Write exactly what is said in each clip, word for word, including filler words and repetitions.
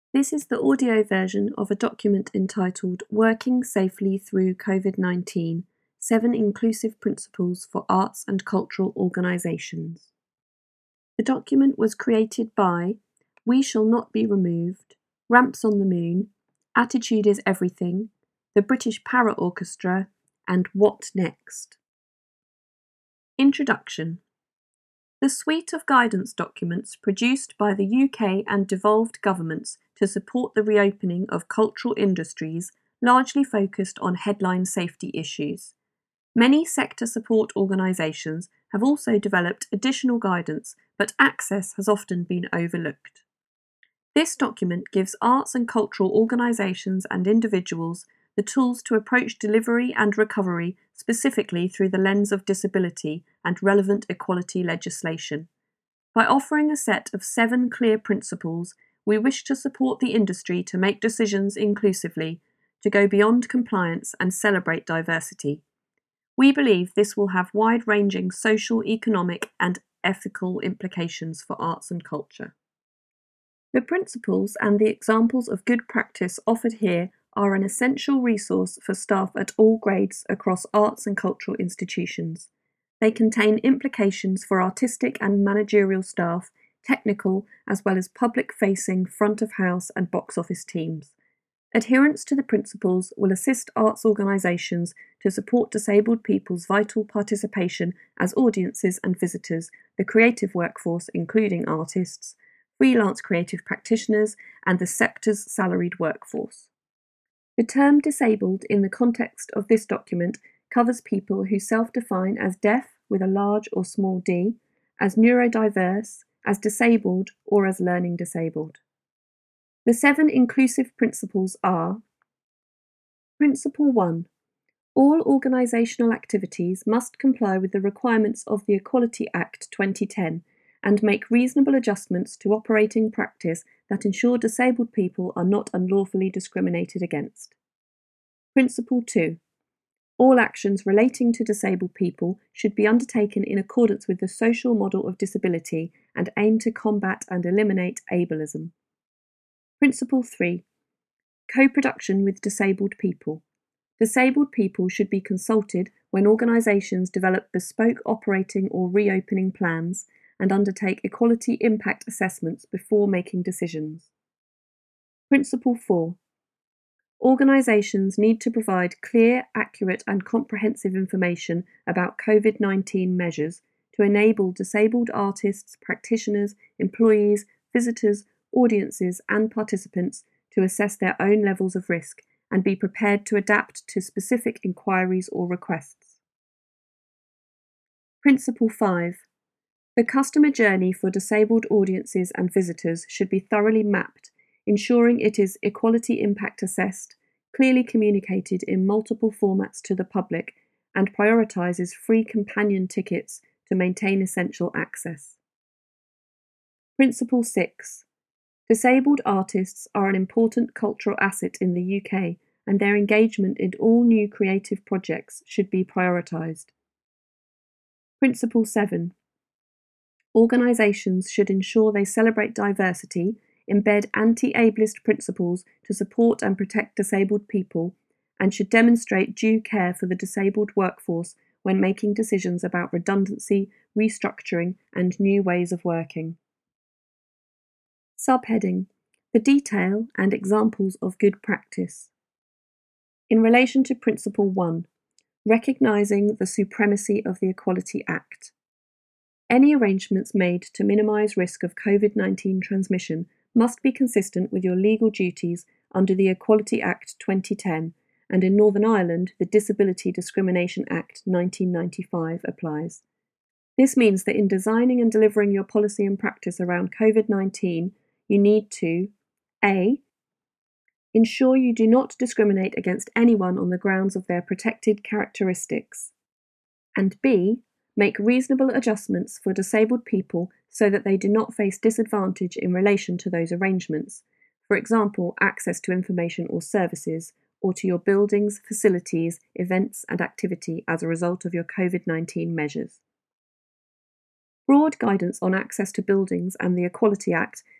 This is the audio version of a document entitled Working Safely Through COVID nineteen, Seven Inclusive Principles for Arts and Cultural Organisations. The document was created by We Shall Not Be Removed, Ramps on the Moon, Attitude is Everything, the British Para Orchestra, and What Next? Introduction. The suite of guidance documents produced by the U K and devolved governments to support the reopening of cultural industries largely focused on headline safety issues. Many sector support organisations have also developed additional guidance, but access has often been overlooked. This document gives arts and cultural organisations and individuals the tools to approach delivery and recovery specifically through the lens of disability and relevant equality legislation. By offering a set of seven clear principles, we wish to support the industry to make decisions inclusively, to go beyond compliance and celebrate diversity. We believe this will have wide-ranging social, economic and ethical implications for arts and culture. The principles and the examples of good practice offered here are an essential resource for staff at all grades across arts and cultural institutions. They contain implications for artistic and managerial staff, technical as well as public-facing front-of-house and box-office teams. Adherence to the principles will assist arts organisations to support disabled people's vital participation as audiences and visitors, the creative workforce including artists, freelance creative practitioners and the sector's salaried workforce. The term disabled in the context of this document covers people who self-define as deaf with a large or small d, as neurodiverse, as disabled or as learning disabled. The seven inclusive principles are: Principle one. All organisational activities must comply with the requirements of the Equality Act twenty ten and make reasonable adjustments to operating practice that ensure disabled people are not unlawfully discriminated against. Principle two. All actions relating to disabled people should be undertaken in accordance with the social model of disability and aim to combat and eliminate ableism. Principle three. Co-production with disabled people. Disabled people should be consulted when organisations develop bespoke operating or reopening plans and undertake equality impact assessments before making decisions. Principle four. Organisations need to provide clear, accurate and comprehensive information about COVID nineteen measures to enable disabled artists, practitioners, employees, visitors, audiences and participants to assess their own levels of risk and be prepared to adapt to specific inquiries or requests. Principle five. The customer journey for disabled audiences and visitors should be thoroughly mapped, ensuring it is equality impact assessed, clearly communicated in multiple formats to the public, and prioritises free companion tickets to maintain essential access. Principle six. Disabled artists are an important cultural asset in the U K, and their engagement in all new creative projects should be prioritised. Principle seven. Organisations should ensure they celebrate diversity, embed anti-ableist principles to support and protect disabled people, and should demonstrate due care for the disabled workforce when making decisions about redundancy, restructuring, and new ways of working. Subheading: The detail and examples of good practice. In relation to Principle one, recognising the supremacy of the Equality Act. Any arrangements made to minimise risk of COVID nineteen transmission must be consistent with your legal duties under the Equality Act twenty ten, and in Northern Ireland the Disability Discrimination Act nineteen ninety-five applies. This means that in designing and delivering your policy and practice around COVID nineteen, you need to A. Ensure you do not discriminate against anyone on the grounds of their protected characteristics, and B. Make reasonable adjustments for disabled people so that they do not face disadvantage in relation to those arrangements, for example, access to information or services, or to your buildings, facilities, events and activity as a result of your COVID nineteen measures. Broad guidance on access to buildings and the Equality Act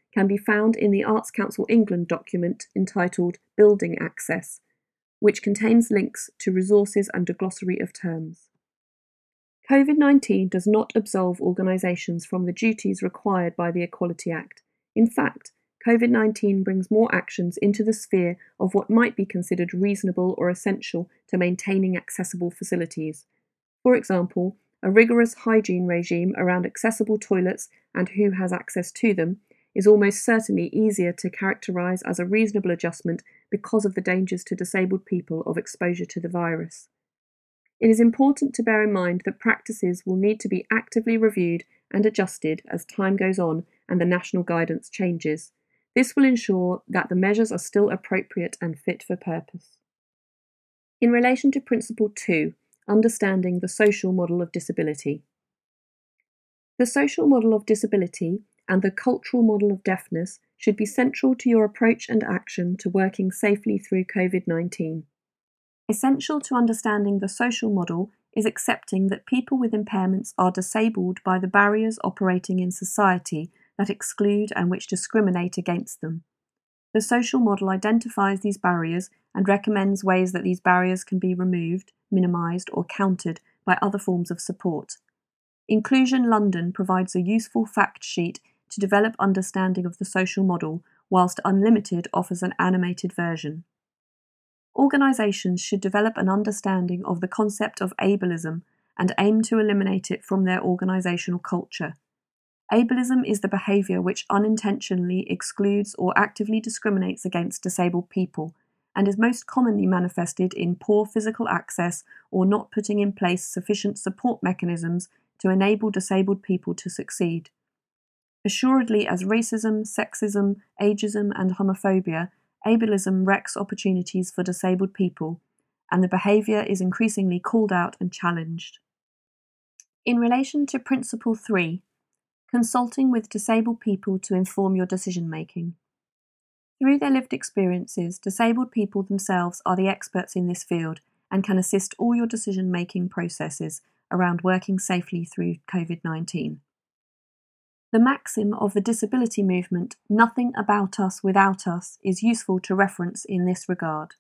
can be found in the Arts Council England document entitled Building Access, which contains links to resources and a glossary of terms. COVID nineteen does not absolve organisations from the duties required by the Equality Act. In fact, COVID nineteen brings more actions into the sphere of what might be considered reasonable or essential to maintaining accessible facilities. For example, a rigorous hygiene regime around accessible toilets and who has access to them is almost certainly easier to characterise as a reasonable adjustment because of the dangers to disabled people of exposure to the virus. It is important to bear in mind that practices will need to be actively reviewed and adjusted as time goes on and the national guidance changes. This will ensure that the measures are still appropriate and fit for purpose. In relation to Principle two, Understanding the Social Model of Disability. The social model of disability and the cultural model of deafness should be central to your approach and action to working safely through COVID nineteen. Essential to understanding the social model is accepting that people with impairments are disabled by the barriers operating in society that exclude and which discriminate against them. The social model identifies these barriers and recommends ways that these barriers can be removed, minimised, or countered by other forms of support. Inclusion London provides a useful fact sheet to develop understanding of the social model, whilst Unlimited offers an animated version. Organisations should develop an understanding of the concept of ableism and aim to eliminate it from their organisational culture. Ableism is the behaviour which unintentionally excludes or actively discriminates against disabled people, and is most commonly manifested in poor physical access or not putting in place sufficient support mechanisms to enable disabled people to succeed. Assuredly, as racism, sexism, ageism and homophobia, ableism wrecks opportunities for disabled people, and the behaviour is increasingly called out and challenged. In relation to Principle three, Consulting with disabled people to inform your decision-making. Through their lived experiences, disabled people themselves are the experts in this field and can assist all your decision-making processes around working safely through COVID nineteen. The maxim of the disability movement, "Nothing about us without us," is useful to reference in this regard.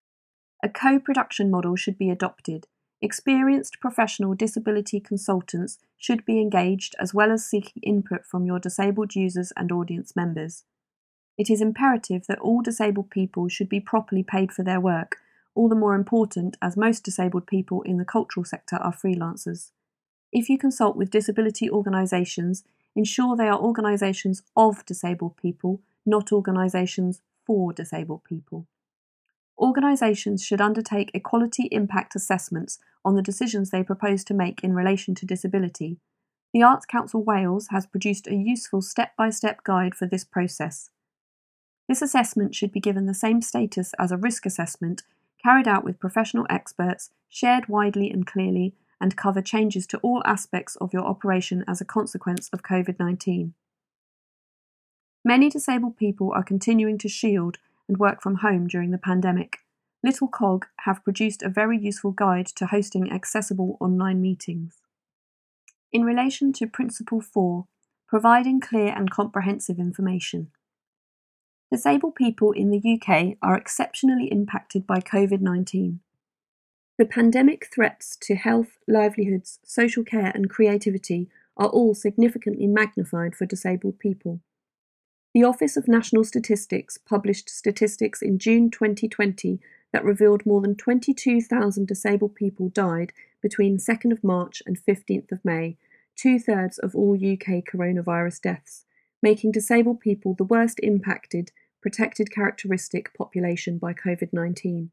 A co-production model should be adopted. Experienced professional disability consultants should be engaged as well as seeking input from your disabled users and audience members. It is imperative that all disabled people should be properly paid for their work, all the more important as most disabled people in the cultural sector are freelancers. If you consult with disability organisations, ensure they are organisations of disabled people, not organisations for disabled people. Organisations should undertake equality impact assessments on the decisions they propose to make in relation to disability. The Arts Council Wales has produced a useful step-by-step guide for this process. This assessment should be given the same status as a risk assessment, carried out with professional experts, shared widely and clearly, and cover changes to all aspects of your operation as a consequence of COVID nineteen. Many disabled people are continuing to shield and work from home during the pandemic. Little Cog have produced a very useful guide to hosting accessible online meetings. In relation to Principle four, Providing clear and comprehensive information. Disabled people in the U K are exceptionally impacted by COVID nineteen. The pandemic threats to health, livelihoods, social care and creativity are all significantly magnified for disabled people. The Office of National Statistics published statistics in June twenty twenty that revealed more than twenty-two thousand disabled people died between second of March and fifteenth of May, two-thirds of all U K coronavirus deaths, making disabled people the worst impacted, protected characteristic population by COVID nineteen.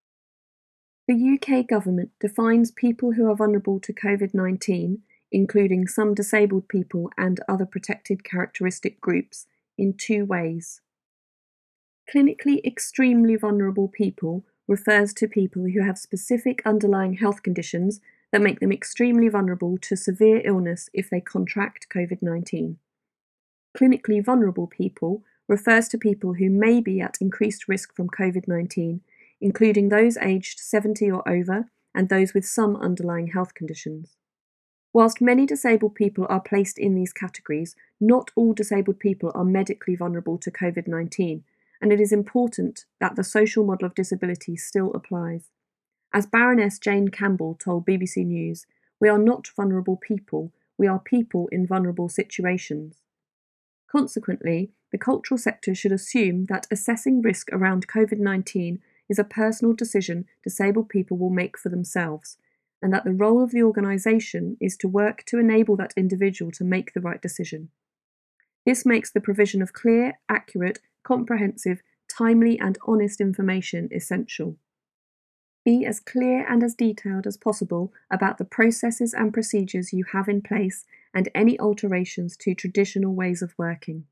The U K government defines people who are vulnerable to COVID nineteen, including some disabled people and other protected characteristic groups, in two ways. Clinically extremely vulnerable people refers to people who have specific underlying health conditions that make them extremely vulnerable to severe illness if they contract COVID nineteen. Clinically vulnerable people refers to people who may be at increased risk from COVID nineteen, including those aged seventy or over and those with some underlying health conditions. Whilst many disabled people are placed in these categories, not all disabled people are medically vulnerable to COVID nineteen, and it is important that the social model of disability still applies. As Baroness Jane Campbell told B B C News, "We are not vulnerable people, we are people in vulnerable situations." Consequently, the cultural sector should assume that assessing risk around COVID nineteen is a personal decision disabled people will make for themselves, and that the role of the organisation is to work to enable that individual to make the right decision. This makes the provision of clear, accurate, comprehensive, timely and honest information essential. Be as clear and as detailed as possible about the processes and procedures you have in place and any alterations to traditional ways of working.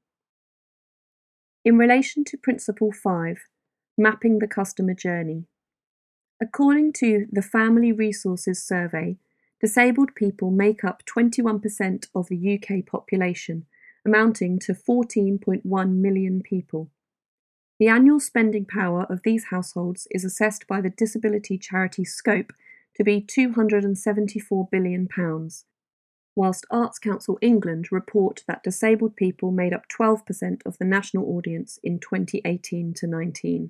In relation to Principle five, Mapping the Customer Journey. According to the Family Resources Survey, disabled people make up twenty-one percent of the U K population, amounting to fourteen point one million people. The annual spending power of these households is assessed by the disability charity Scope to be two hundred seventy-four billion pounds, whilst Arts Council England report that disabled people made up twelve percent of the national audience in twenty eighteen to nineteen.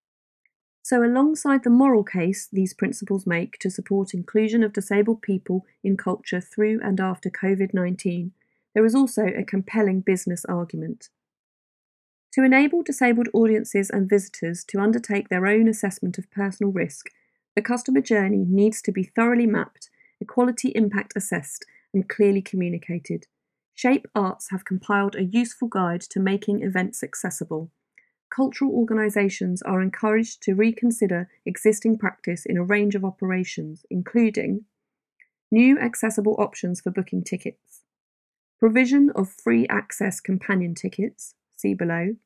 So alongside the moral case these principles make to support inclusion of disabled people in culture through and after COVID nineteen, there is also a compelling business argument. To enable disabled audiences and visitors to undertake their own assessment of personal risk, the customer journey needs to be thoroughly mapped, equality impact assessed, and clearly communicated. Shape Arts have compiled a useful guide to making events accessible. Cultural organisations are encouraged to reconsider existing practice in a range of operations, including new accessible options for booking tickets, provision of free access companion tickets, see below,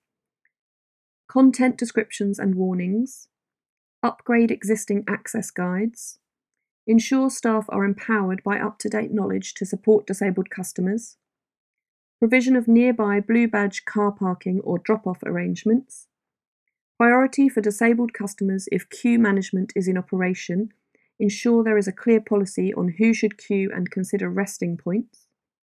content descriptions and warnings, upgrade existing access guides, ensure staff are empowered by up-to-date knowledge to support disabled customers, provision of nearby blue badge car parking or drop-off arrangements, priority for disabled customers if queue management is in operation, ensure there is a clear policy on who should queue and consider resting points.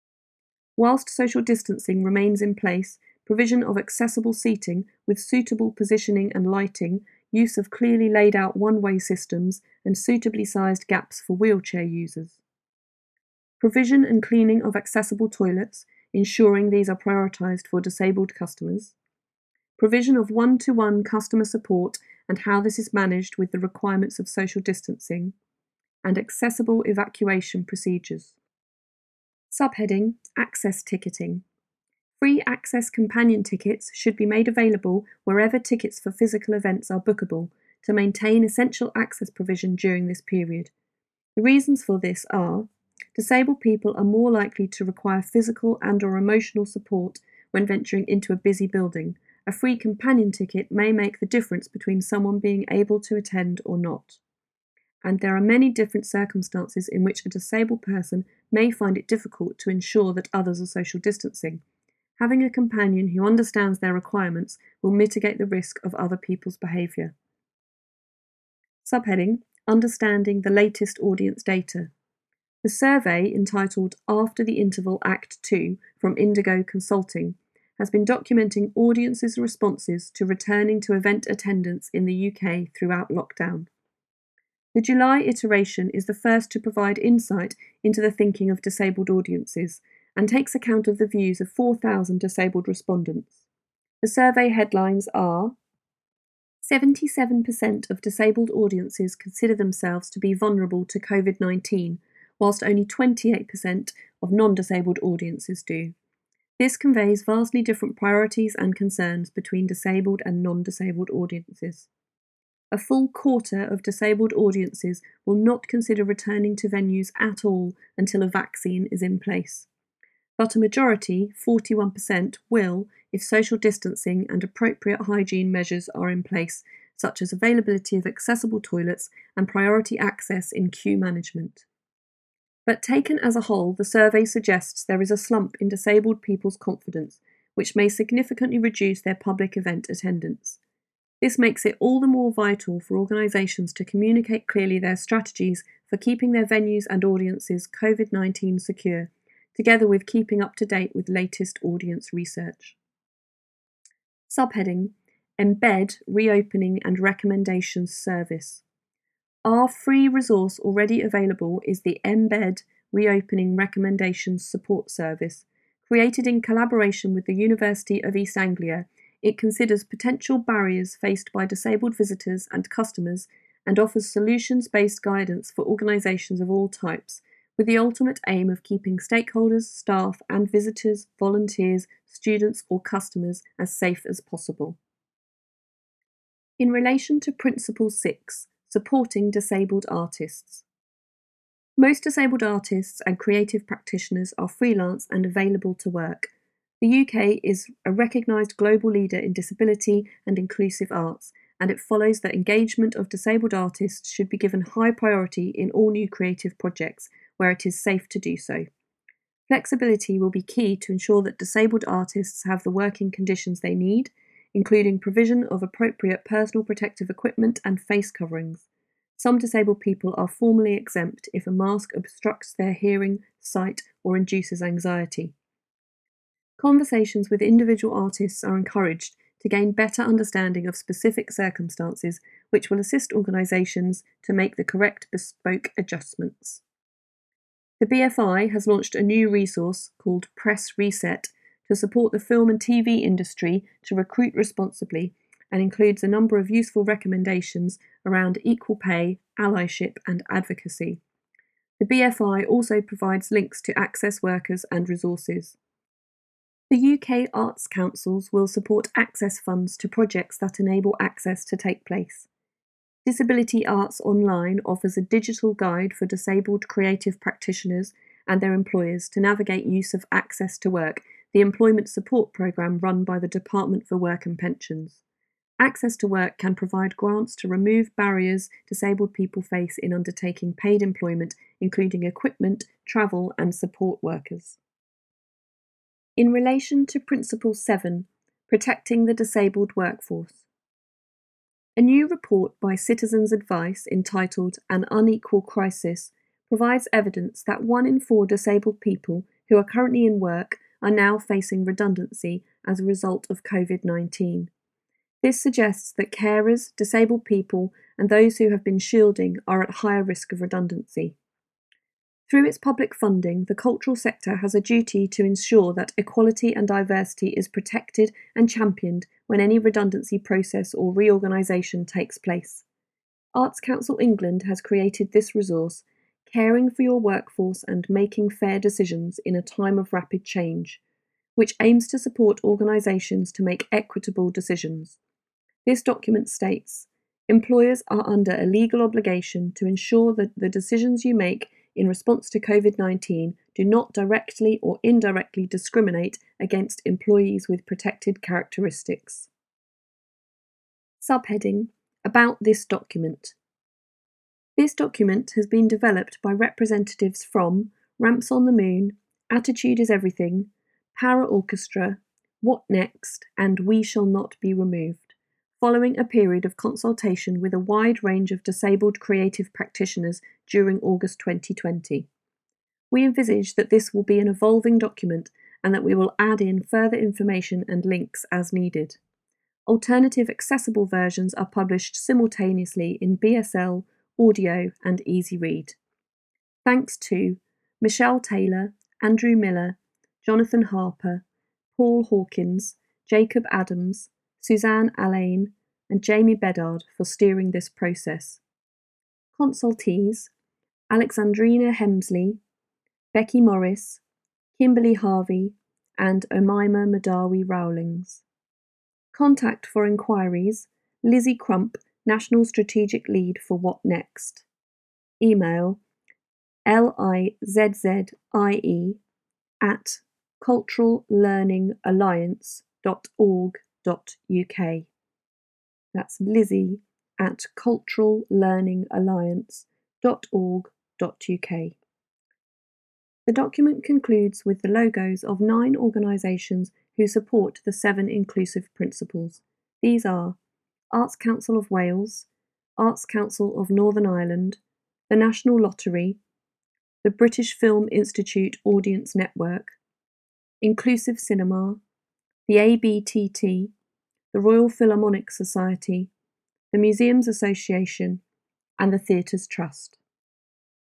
Whilst social distancing remains in place, provision of accessible seating with suitable positioning and lighting, use of clearly laid out one-way systems and suitably sized gaps for wheelchair users. Provision and cleaning of accessible toilets, ensuring these are prioritised for disabled customers. Provision of one-to-one customer support and how this is managed with the requirements of social distancing. And accessible evacuation procedures. Subheading: Access ticketing. Free access companion tickets should be made available wherever tickets for physical events are bookable to maintain essential access provision during this period. The reasons for this are: disabled people are more likely to require physical and or emotional support when venturing into a busy building. A free companion ticket may make the difference between someone being able to attend or not. And there are many different circumstances in which a disabled person may find it difficult to ensure that others are social distancing. Having a companion who understands their requirements will mitigate the risk of other people's behaviour. Subheading: Understanding the latest audience data. The survey, entitled After the Interval Act two from Indigo Consulting, has been documenting audiences' responses to returning to event attendance in the U K throughout lockdown. The July iteration is the first to provide insight into the thinking of disabled audiences and takes account of the views of four thousand disabled respondents. The survey headlines are: seventy-seven percent of disabled audiences consider themselves to be vulnerable to COVID nineteen, whilst only twenty-eight percent of non-disabled audiences do. This conveys vastly different priorities and concerns between disabled and non-disabled audiences. A full quarter of disabled audiences will not consider returning to venues at all until a vaccine is in place. But a majority, forty-one percent, will if social distancing and appropriate hygiene measures are in place, such as availability of accessible toilets and priority access in queue management. But taken as a whole, the survey suggests there is a slump in disabled people's confidence, which may significantly reduce their public event attendance. This makes it all the more vital for organisations to communicate clearly their strategies for keeping their venues and audiences COVID nineteen secure, together with keeping up to date with latest audience research. Subheading: Embed Reopening and Recommendations Service. Our free resource already available is the Embed Reopening Recommendations Support Service. Created in collaboration with the University of East Anglia, it considers potential barriers faced by disabled visitors and customers and offers solutions-based guidance for organisations of all types, with the ultimate aim of keeping stakeholders, staff and visitors, volunteers, students or customers as safe as possible. In relation to Principle six, Supporting Disabled Artists. Most disabled artists and creative practitioners are freelance and available to work. The U K is a recognised global leader in disability and inclusive arts, and it follows that engagement of disabled artists should be given high priority in all new creative projects where it is safe to do so. Flexibility will be key to ensure that disabled artists have the working conditions they need, including provision of appropriate personal protective equipment and face coverings. Some disabled people are formally exempt if a mask obstructs their hearing, sight, or induces anxiety. Conversations with individual artists are encouraged to gain better understanding of specific circumstances, which will assist organisations to make the correct bespoke adjustments. The B F I has launched a new resource called Press Reset to support the film and T V industry to recruit responsibly, and includes a number of useful recommendations around equal pay, allyship and advocacy. The B F I also provides links to access workers and resources. The U K Arts Councils will support access funds to projects that enable access to take place. Disability Arts Online offers a digital guide for disabled creative practitioners and their employers to navigate use of Access to Work, the employment support programme run by the Department for Work and Pensions. Access to Work can provide grants to remove barriers disabled people face in undertaking paid employment, including equipment, travel and support workers. In relation to Principle seven, Protecting the Disabled Workforce. A new report by Citizens Advice entitled An Unequal Crisis provides evidence that one in four disabled people who are currently in work are now facing redundancy as a result of COVID nineteen. This suggests that carers, disabled people, and those who have been shielding are at higher risk of redundancy. Through its public funding, the cultural sector has a duty to ensure that equality and diversity is protected and championed when any redundancy process or reorganisation takes place. Arts Council England has created this resource, Caring for Your Workforce and Making Fair Decisions in a Time of Rapid Change, which aims to support organisations to make equitable decisions. This document states, employers are under a legal obligation to ensure that the decisions you make in response to COVID nineteen do not directly or indirectly discriminate against employees with protected characteristics. Subheading: About this document. This document has been developed by representatives from Ramps on the Moon, Attitude is Everything, Para Orchestra, What Next, and We Shall Not Be Removed, following a period of consultation with a wide range of disabled creative practitioners during August twenty twenty. We envisage that this will be an evolving document and that we will add in further information and links as needed. Alternative accessible versions are published simultaneously in B S L, Audio and Easy Read. Thanks to Michelle Taylor, Andrew Miller, Jonathan Harper, Paul Hawkins, Jacob Adams, Suzanne Allain and Jamie Bedard for steering this process. Consultees: Alexandrina Hemsley, Becky Morris, Kimberly Harvey and Omaima Madawi Rowlings. Contact for inquiries: Lizzie Crump, National Strategic Lead for What Next. Email: lizzie at cultural learning alliance dot org dot U K. That's Lizzie at cultural learning alliance dot org dot U K. The document concludes with the logos of nine organisations who support the seven inclusive principles. These are Arts Council of Wales, Arts Council of Northern Ireland, the National Lottery, the British Film Institute Audience Network, Inclusive Cinema, the A B T T, the Royal Philharmonic Society, the Museums Association, and the Theatres Trust.